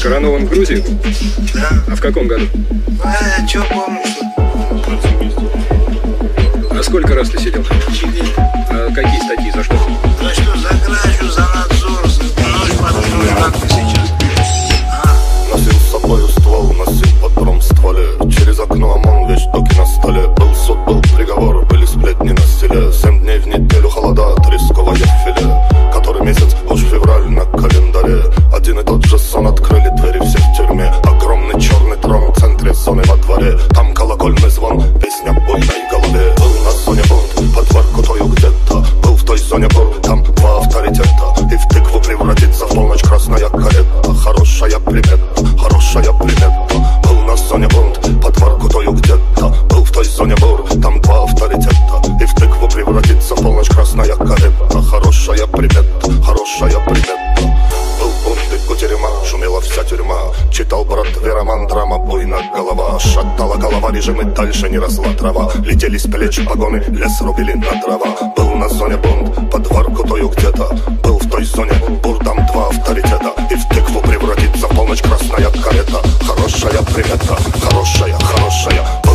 Коронован в Грузии? Да. А в каком году? А, чё помню, что... А сколько раз ты сидел? 4. А какие статьи, за что? За что? За кражу, за надзор, за нож под нож, как ты сейчас. Носил с собою ствол, носил патрон в стволе. Через окно ОМОН, вещдоки на столе. Был суд, был приговор, были сплетни на стиле. 7 дней в неделю холода, тресковое филе. Который месяц, уж февраль на календаре. Один и тот же сон, открыли двери все в тюрьме. Огромный черный трон в центре зоны во дворе. Там колокольный звон, песня в буйной голове. Был на зоне бунт, под Воркутою где-то. Был в той зоне бур, там 2 авторитета. И в тыкву превратится в полночь красная карета. Хорошая примета, хорошая примета. Был на зоне бунт, под Воркутою где-то. Был в той зоне бур, там 2 авторитета. И в тыкву превратится в полночь красная карета. Хорошая примета, хорошая примета. Был бунт и кутерьма, шумела вся тюрьма. Читал братве роман, драма, буйна голова. Шатала голова, режим и дальше не росла трава. Летели с плеч погоны, лес рубили на дрова. Был на зоне бунт, под Воркутою где-то. Был в той зоне бур, там 2 авторитета. И в тыкву превратится в полночь красная карета. Хорошая примета, хорошая, хорошая.